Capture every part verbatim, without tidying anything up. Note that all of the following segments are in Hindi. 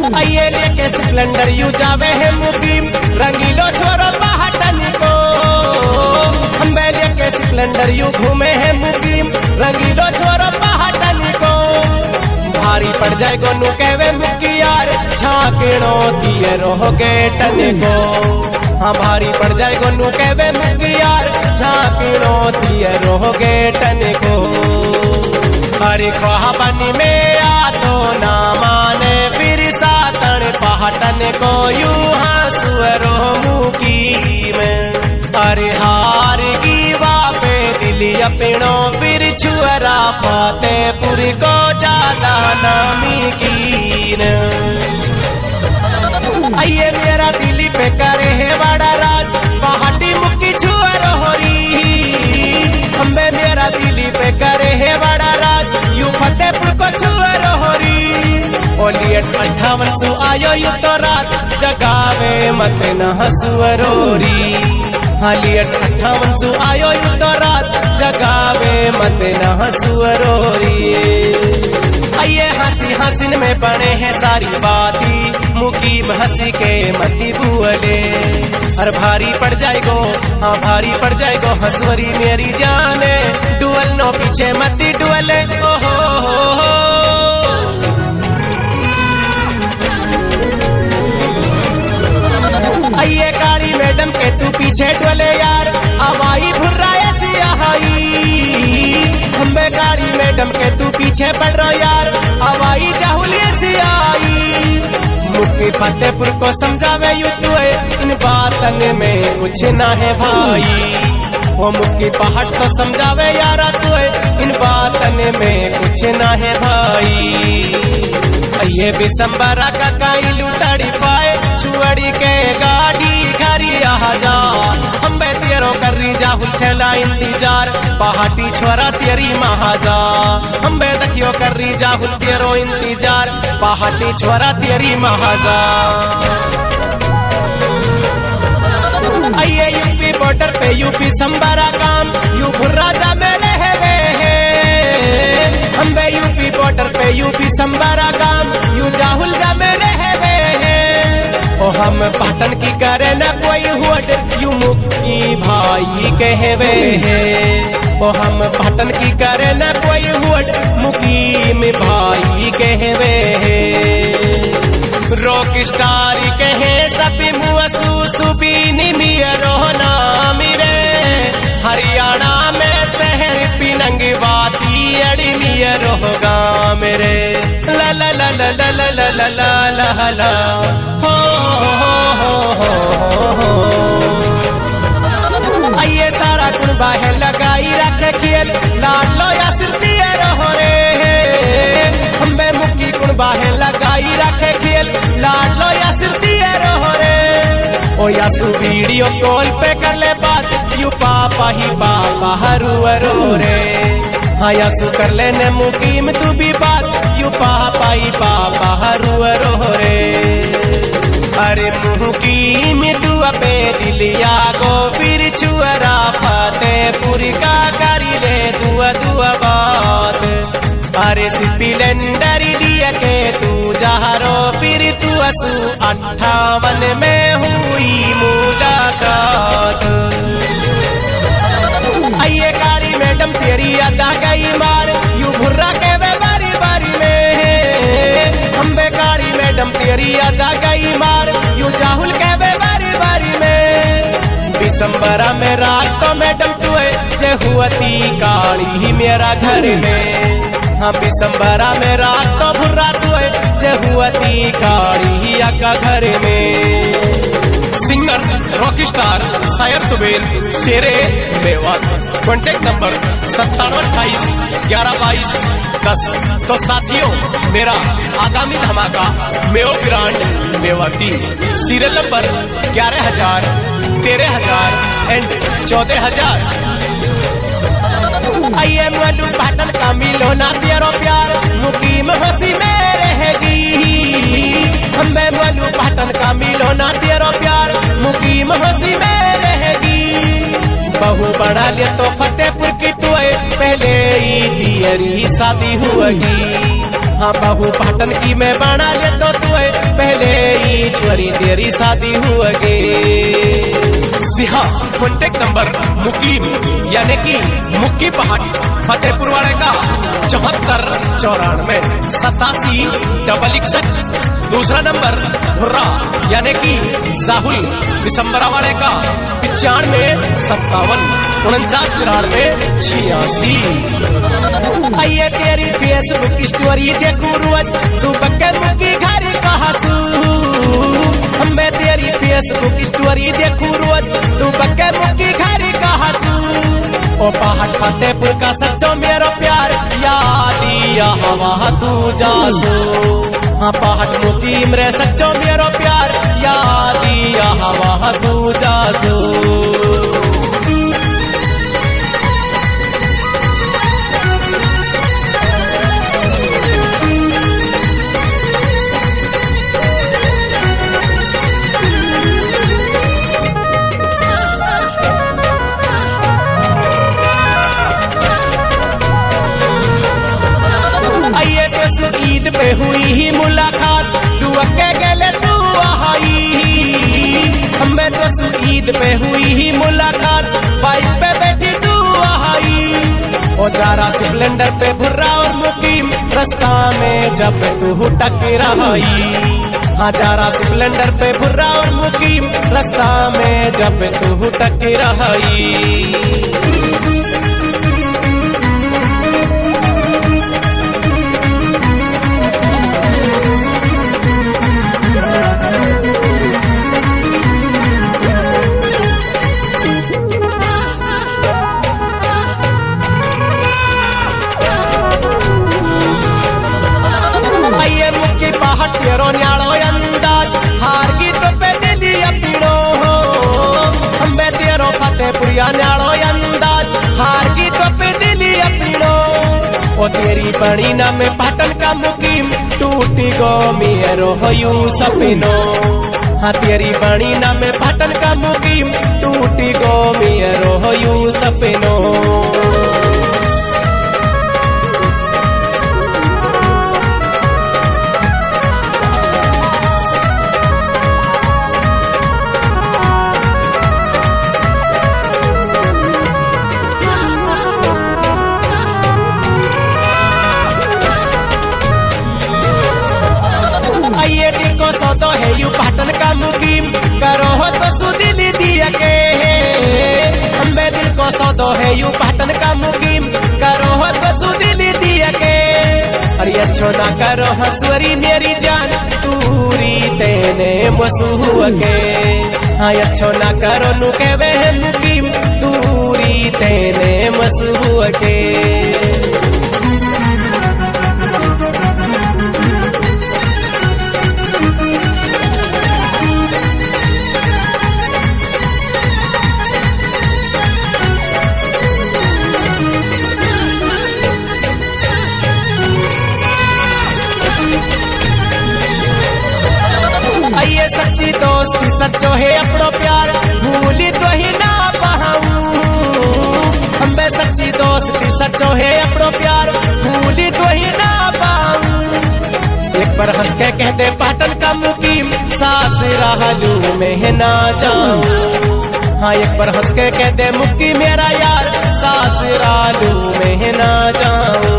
आइए लेके स्प्लेंडर यू जावे है मुकीम रंगीलो छोरो पहाटन को। हम लेके स्प्लेंडर यू घूमे है मुकीम रंगीलो छोरो पहाटन को। भारी पड़ जाए गोनू कहवे मुकी यार झांकड़ो दिए रहोगे टन को। हाँ भारी पड़ जाए गोनू कहवे मुकी यार झांकड़ो दिए रहोगे टन को। अरे खोहा पानी में आ तो ना माने फिर सातन पहाटन को यू हंसुरो मुकीम। अरे हार की वापे दिली अपनो फिर छुअरा फतेहपुर को ज्यादा नामी कीन। आइए मेरा दिली पे करे है बड़ा राज पहाड़ी मुक्की छुअर होरी। हमें मेरा दिली पे करे है बड़ा राज यू फतेहपुर को छुअर होरी। ओलियट अट्ठावन सु आयो यू तो रात जगावे मत न हसुअरोरी। हालियट अट्ठावन सु आयो यू तो रात जगावे मत न हसुअरोरी। आइए हंसी हंसिन में बने हैं सारी बाती मुकीम हंसी के मती बुअले। और भारी पड़ जाएगो हाँ भारी पड़ जाएगो हंसवरी मेरी जाने डुअल नो पीछे मती डुअले। ओहो हो हो आइए काली मैडम के तू पीछे डुअले यार हवाई भुर्राए सियाही। हमें गाड़ी मैडम के तू पीछे पड़ रहा यार हवाई जाहुलिए सियाही। मुक्की फतेहपुर को समझावे यू तू इन बातन में कुछ ना है भाई। वो मुक्की पहाड़ को समझावे यारा तू इन बातन में कुछ ना है भाई। ये बिसंबरा का काइलू तड़ी पाए छुअड़ी के गाड़ी घरी आ जा। हम बेतियरो कर रही जाहुल छेला इंतजार पहाटी छोरा तेरी महाजा। हम बेदखियो कर रही जाहुल तेरो इंतजार पहाटी छोरा तेरी महाजा। आइए यूपी बॉर्डर पे यूपी संबरा काम यू भुर्राजा में रहे हैं। हम बे यूपी बॉर्डर पे यूपी संबरा काम यू जाहुल जा में रहे हैं। ओ हम पाटन की करे न कोई हुड यू मुक्की भाई कहवे है। ओ हम पाटन की करे न कोई हुड मुकीम भाई कहवे है। रॉक स्टार कहे सभी मुअसू सुबीनी मियरो नाम रे। हरियाणा में शहर पिनंगवाती अड़ी मियरो गाँव मेरे। ला ला ला ला ला ला ला ला ला ला ला हो हो हो हो। आइए सारा गुण बाहे लगाई रखे खेल लाड लो या सिर दिए रहो रे। हमें मुक्की गुण बाहे लगाई रखे खेल लाड लो या सिर दिए रहो रे। ओ यासु वीडियो कॉल पे कर ले बात यू पापा ही पापा हरू रो रे। हाँ यासु कर लेने मुकीम तू भी बात यू पापा ही पापा हरू रो रे। अरे मुकीम तू अपे दिलिया गो फिर छुअरा फतेहपुर का करी ले दुआ दुआ बात। अरे स्प्लेंडर दिया के तू जहारो फिर तू असू अट्ठावन में हुई मुलाकात। आइए काली मैडम तेरी अदा गई मार यू भुर्रा के वे बारी बारी में। हम बे काली मैडम तेरी अदा गई मार यू जाहुल के वे बारी बारी में। दिसंबरा में रात तो मैडम तू जे हुआती काली ही मेरा घर में। हाँ दिसंबरा में रात तो भुर्रा तू जे हुआती काली ही आका घर में। सिंगर रॉक स्टार शायर सुबेर शेरे मेवात। कॉन्टेक्ट नंबर सत्तानवे अट्ठाईस ग्यारह बाईस दस। तो साथियों मेरा आगामी धमाका Meo brand Mewati serial number ग्यारह हजार तेरह हजार एंड चौदह हजार। आइए मलू पाटन का मिलो ना तेरो प्यार मुकीम हंसी में रहेगी। हमें मलू पाटन का मिलो ना तेरो प्यार मुकीम हंसी में रहेगी। बहू बना ले तो फतेहपुर की तू पहले ही तेरी शादी हुएगी। हाँ बहू पाटन की मैं बना ले तो तू तेरी शादी हुएगी। सिहा कॉन्टेक्ट नंबर मुकीम यानी कि मुक्की पहाड़ फतेहपुर वाले का चौहत्तर चौरानवे सतासी डबल इकसठ। दूसरा नंबर भुर्रा यानी कि साहुल दिसंबरा वाले का पिचानवे सत्तावन उनचास तिरानवे छियासी। आइए तेरी फेसबुक स्टोरी देखू रोज तू बक्के मुक्की घर कहा तू। हमें तेरी फेसबुक स्टोरी देखू रोज तू बक्के मुक्की घर कहा तू। ओ पहाड़ फतेहपुर का सच्चो मेरो प्यार यादिया हवा तू जासू। हाँ पहाड़ मुकीम रे सच्चो मेरो प्यार यादिया हवा तू जासू। ईद पे हुई ही मुलाकात तू अके गले तू आई। हमें तो ईद पे हुई ही मुलाकात बाइक पे बैठी तू आई। ओ जारा स्प्लेंडर पे भुर्रा और मुकीम रास्ता में जब तू टकराई। हाँ जारा स्प्लेंडर पे भुर्रा और मुकीम रास्ता में जब तू टकराई। तेरो न्याड़ो अंदाज हार की तो पे दिली अपीड़ो हो। हमें तेरो फतेहपुरिया न्याड़ो अंदाज हार की तो पे दिली अपीड़ो। ओ तेरी बड़ी ना में पाटन का मुकीम टूटी गो मेरो हो यू सपनो। हाँ तेरी बड़ी ना में पाटन का मुकीम टूटी गो मेरो हो यू सपनो। आइए को सौदो है यू पाटन का मुकीम करो हो तो सुदिली दिया के। हमें दिल को सौदो है यू पाटन का मुकीम करो हो तो सुदिली दिया के। अरे अच्छो ना करो हंसवरी मेरी जान तूरी तेने मसूह के। हाँ अच्छो ना करो नु के वे मुकीम तूरी तेने मसूह के। आइए सच्ची दोस्ती सच्चो है अपनो प्यार भूली तो ही ना पाऊं। हमें सच्ची दोस्ती सच्चो है अपनो प्यार भूली तो ही ना पाऊं। एक बार हंस के कहते पाटन का मुकीम सास राहलू में ना जाऊं। हाँ एक बार हंस के कहते मुक्की मेरा यार सास राहलू में ना जाऊं।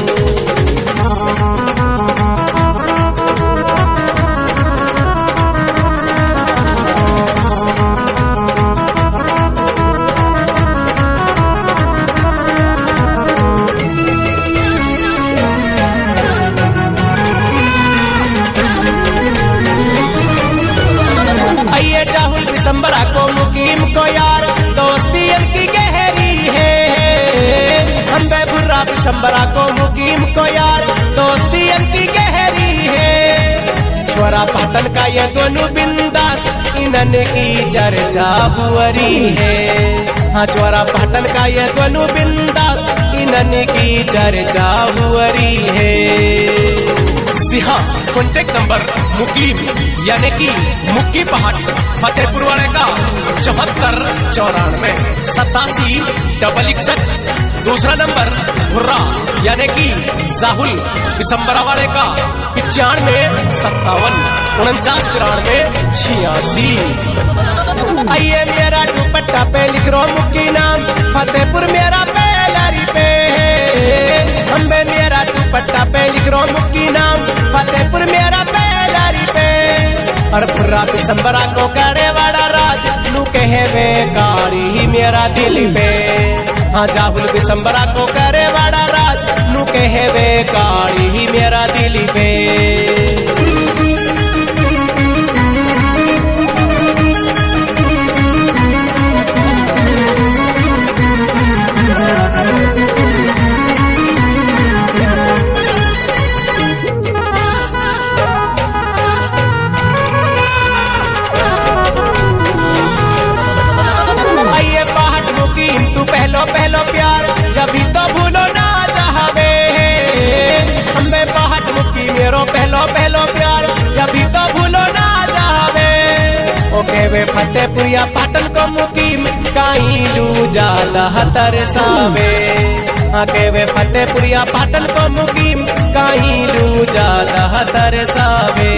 आइए जाहुल दिसंबरा को मुकीम को यार दोस्ती इनकी गहरी है। हम भुर्रा दिसंबरा को मुकीम को यार दोस्ती इनकी गहरी है। छोरा पाटन का ये दोनों बिंदास इनन की चर्चा हुरी है। हाँ छोरा पाटन का ये दोनों बिंदास इनन की चर्चा हुरी है। सिहा कॉन्टेक्ट नंबर मुकीम यानी कि मुक्की पहाड़ फतेहपुर वाले का चौहत्तर चौरानवे सतासी डबल इकसठ। दूसरा नंबर भुर्रा यानी कि जाहुल दिसंबर वाले का पिचानवे सत्तावन उनचास तिरानवे छियासी। आइए मेरा दुपट्टा पे लिख रो मुक्की नाम फतेहपुर मेरा पहलारी पे अम्बे मेरा दुपट्टा पे लिख रो मुक्की नाम फतेहपुर मेरा पहलारी पे और भुर्रा दिसंबरा को करे वाड़ा राज नू कहे वे कारी मेरा दिल पे। हाँ जाहुल दिसंबरा को करे वाड़ा राज नू कहे वे कारी मेरा दिल पे। पहलो पहलो प्यार जभी तो भूलो ना चाहवे हमें पहाट मुक्की मेरो पहलो पहलो प्यार जभी तो भूलो ना चाहवे ओके वे फतेहपुरिया पाटन को मुकीम कहीं लू जाला तरसावे आके वे फतेहपुरिया पाटन को मुकीम कहीं लू जाला तरसावे।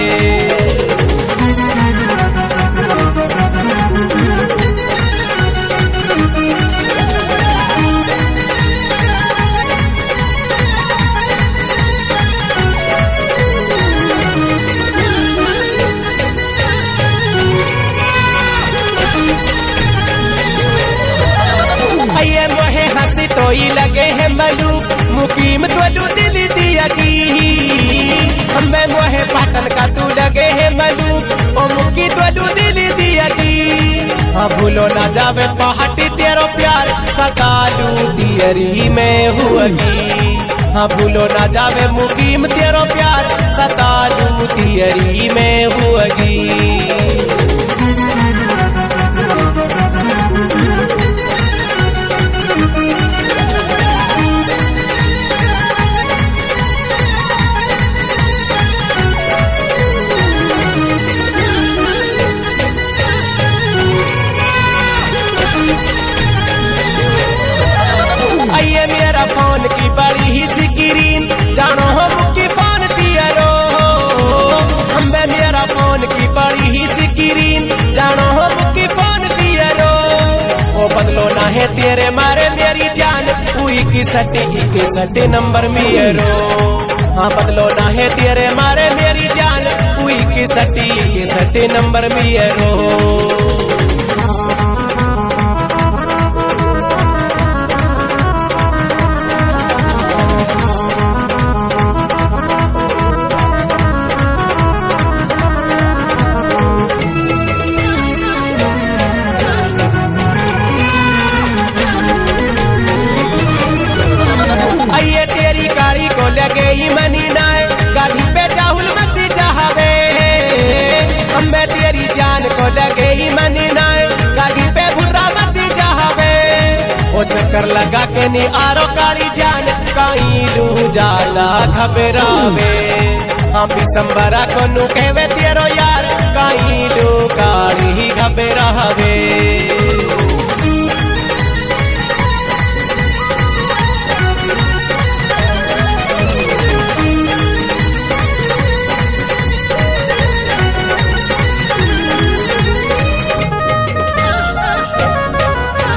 आइए मोहे हंसी तोई लगे है मलूक मुकीम तो दिल दिया की हमें मोहे पाटन का तू लगे है मलूक ओ मुकी तो दिल दिया की। हाँ भूलो ना जावे पहाटी तेरो प्यार सतालू तियरी में हुआगी। हाँ भूलो ना जावे मुकीम तेरो प्यार सतालू तियरी में हुआगी। आइए मेरा फोन की बड़ी ही स्क्रीन जानो हो मुक्की फोन दिया रो हमें मेरा फोन की बड़ी ही स्क्रीन जानो हो मुक्की फोन दिया रो ओ बदलो ना है तेरे मारे मेरी जान हुई की सटी की सटी नंबर मेरो। हाँ बदलो ना है तेरे मारे मेरी जान हुई की सटी की सटी नंबर मेरो। आइए तेरी गाड़ी को लगे ही मनी नाय गाड़ी पे जाहुल मत चाहवे हमें तेरी जान को लगे ही मनी नाय गाड़ी पे भुर्रा मत चाहवे ओ चक्कर लगा के नी आरो काली जान कहीं लू जाला घबरावे। हम दिसंबरा को नू कहवे तेरो यार कहीं लू काली घबरावे।